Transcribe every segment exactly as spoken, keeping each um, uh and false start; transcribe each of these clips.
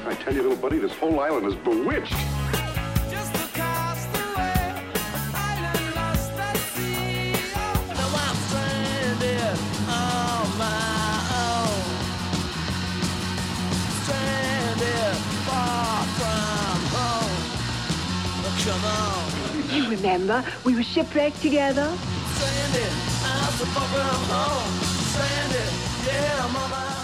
I tell you, little buddy, this whole island is bewitched. Just across the way, an island lost at sea. Now I'm stranded on my own. Stranded far from home. Oh, come on. You remember, we were shipwrecked together? Stranded, I'm so far from home. Stranded, yeah, I'm on my own.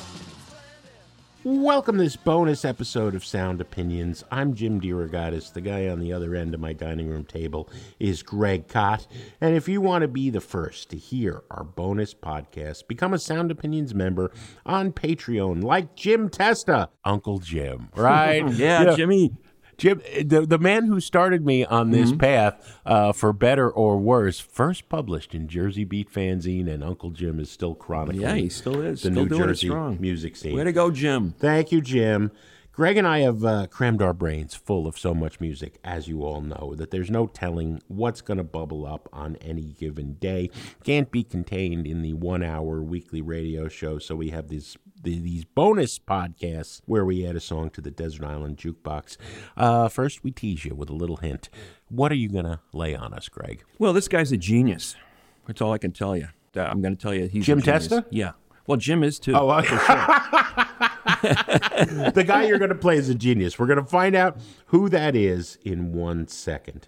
Welcome to this bonus episode of Sound Opinions. I'm Jim DeRogatis. The guy on the other end of my dining room table is Greg Kot. And if you want to be the first to hear our bonus podcast, become a Sound Opinions member on Patreon, like Jim Testa, Uncle Jim, right? yeah, yeah, Jimmy. Jim, the, the man who started me on this mm-hmm. path, uh, for better or worse, first published in Jersey Beat Fanzine, and Uncle Jim is still chronicling. Yeah, he still is. The still New doing Jersey it strong. music scene. Way to go, Jim. Thank you, Jim. Greg and I have uh, crammed our brains full of so much music, as you all know, that there's no telling what's going to bubble up on any given day. Can't be contained in the one-hour weekly radio show, so we have these the, these bonus podcasts where we add a song to the Desert Island Jukebox. Uh, first, we tease you with a little hint. What are you going to lay on us, Greg? Well, this guy's a genius. That's all I can tell you. Uh, I'm going to tell you he's Jim a genius. Testa? Yeah. Well, Jim is, too. Oh, uh, for sure. The guy you're going to play is a genius. We're going to find out who that is in one second.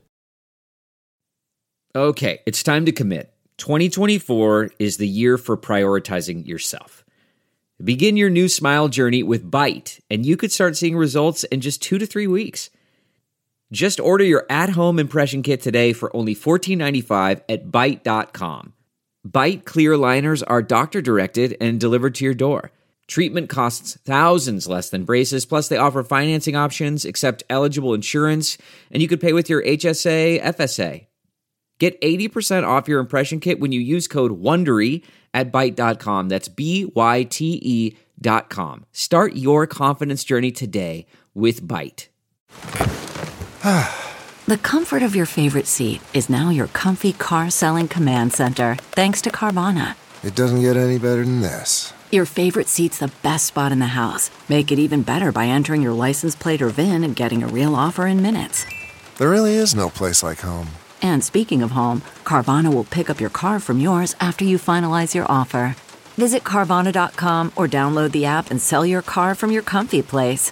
Okay, it's time to commit. twenty twenty-four is the year for prioritizing yourself. Begin your new smile journey with Byte, and you could start seeing results in just two to three weeks. Just order your at-home impression kit today for only fourteen ninety-five at byte dot com. Byte clear aligners are doctor-directed and delivered to your door. Treatment costs thousands less than braces, plus they offer financing options, accept eligible insurance, and you could pay with your H S A, F S A. Get eighty percent off your impression kit when you use code WONDERY at byte dot com. That's B Y T E dot com. Start your confidence journey today with Byte. The comfort of your favorite seat is now your comfy car-selling command center, thanks to Carvana. It doesn't get any better than this. Your favorite seat's the best spot in the house. Make it even better by entering your license plate or V I N and getting a real offer in minutes. There really is no place like home. And speaking of home, Carvana will pick up your car from yours after you finalize your offer. Visit Carvana dot com or download the app and sell your car from your comfy place.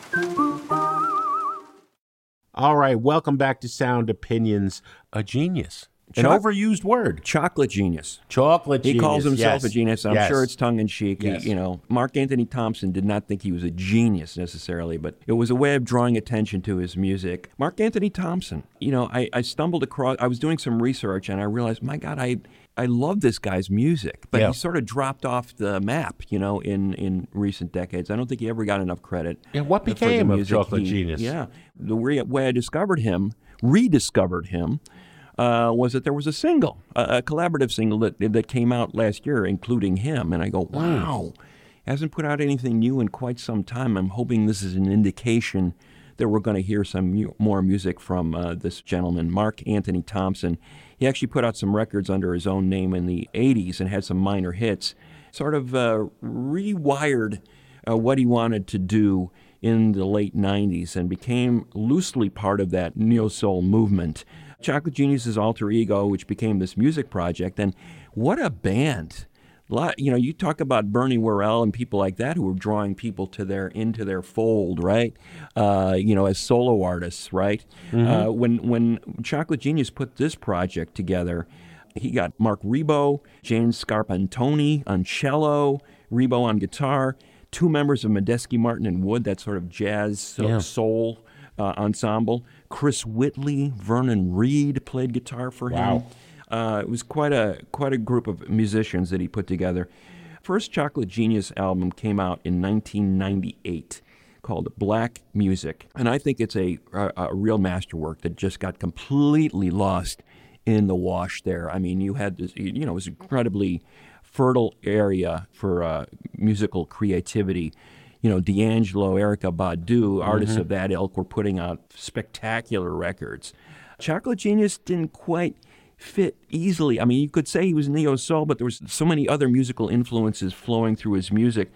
All right, welcome back to Sound Opinions. A genius. An Choc- overused word. Chocolate genius. Chocolate He genius. calls himself yes. a genius. I'm yes. sure it's tongue-in-cheek. Yes. He, you know, Mark Anthony Thompson did not think he was a genius necessarily, but it was a way of drawing attention to his music. Mark Anthony Thompson, you know, I, I stumbled across, I was doing some research, and I realized, my God, I I love this guy's music, but yeah. he sort of dropped off the map, you know, in, in recent decades. I don't think he ever got enough credit. Yeah, what for the became of music Chocolate he- Genius? Yeah. The way, way I discovered him, rediscovered him, Uh, was that there was a single, a, a collaborative single that that came out last year, including him. And I go, wow, hasn't put out anything new in quite some time. I'm hoping this is an indication that we're going to hear some mu- more music from uh, this gentleman, Mark Anthony Thompson. He actually put out some records under his own name in the eighties and had some minor hits, sort of uh, rewired uh, what he wanted to do in the late nineties and became loosely part of that neo-soul movement. Chocolate Genius's alter ego, which became this music project, and what a band! Lot, you know, you talk about Bernie Worrell and people like that who were drawing people to their into their fold, right? Uh, you know, as solo artists, right? Mm-hmm. Uh, when when Chocolate Genius put this project together, he got Mark Ribot, James Scarpantoni on cello, Ribot on guitar, two members of Medeski, Martin and Wood, that sort of jazz so, Yeah. soul uh, ensemble. Chris Whitley, Vernon Reed played guitar for him. Wow. Uh, it was quite a quite a group of musicians that he put together. First Chocolate Genius album came out in nineteen ninety-eight, called Black Music, and I think it's a, a a real masterwork that just got completely lost in the wash there. I mean, you had this, you know, it was an incredibly fertile area for uh, musical creativity. You know, D'Angelo, Erykah Badu, artists Mm-hmm. of that ilk were putting out spectacular records. Chocolate Genius didn't quite fit easily. I mean, you could say he was neo-soul, but there was so many other musical influences flowing through his music.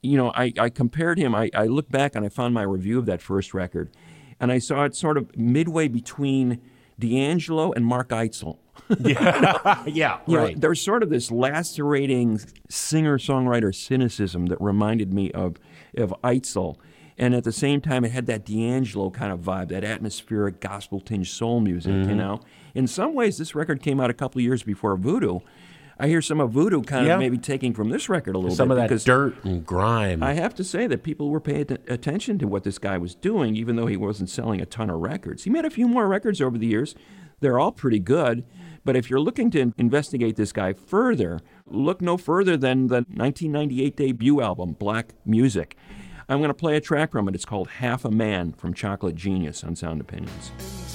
you know, I, I compared him. I, I looked back and I found my review of that first record, and I saw it sort of midway between D'Angelo and Mark Eitzel. Yeah, yeah, You know, right. there's sort of this lacerating singer-songwriter cynicism that reminded me of, of Eitzel. And at the same time, it had that D'Angelo kind of vibe, that atmospheric gospel-tinged soul music, Mm-hmm. you know? In some ways, this record came out a couple of years before Voodoo. I hear some of Voodoo kind Yeah. of maybe taking from this record a little Some bit. of that because dirt and grime. I have to say that people were paying att- attention to what this guy was doing, even though he wasn't selling a ton of records. He made a few more records over the years. They're all pretty good. But if you're looking to investigate this guy further, look no further than the nineteen ninety-eight debut album, Black Music. I'm going to play a track from it. It's called Half a Man from Chocolate Genius on Sound Opinions.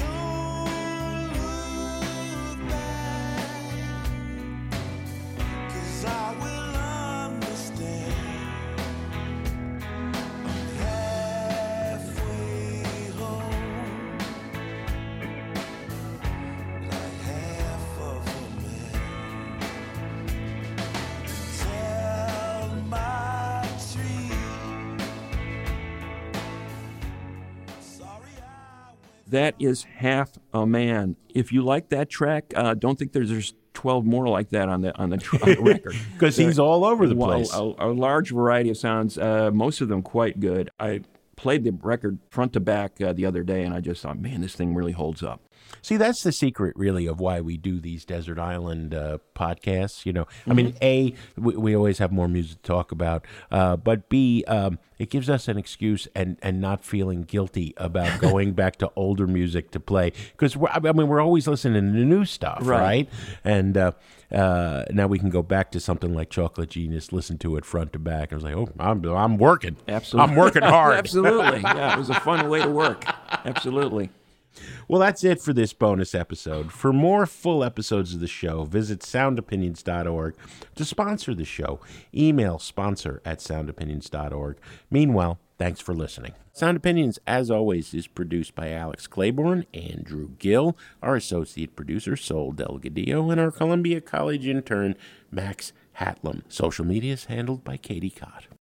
That is Half a Man. If you like that track, uh, don't think there's, there's twelve more like that on the on the, tr- on the record. Because he's all over the Well, place. A, a large variety of sounds, uh, most of them quite good. I played the record front to back uh, the other day, and I just thought, man, this thing really holds up. See, that's the secret, really, of why we do these Desert Island uh, podcasts. You know, I mean, A, we, we always have more music to talk about, uh, but B, um, it gives us an excuse and, and not feeling guilty about going back to older music to play. Because, I mean, we're always listening to new stuff, right? Right. And uh, uh, now we can go back to something like Chocolate Genius, listen to it front to back. I was like, oh, I'm, I'm working. Absolutely. I'm working hard. Absolutely. Yeah, it was a fun way to work. Absolutely. Well, that's it for this bonus episode. For more full episodes of the show, visit sound opinions dot org. To sponsor the show, email sponsor at sound opinions dot org. Meanwhile, thanks for listening. Sound Opinions, as always, is produced by Alex Claiborne, Andrew Gill, our associate producer, Sol Delgadillo, and our Columbia College intern, Max Hatlam. Social media is handled by Katie Cott.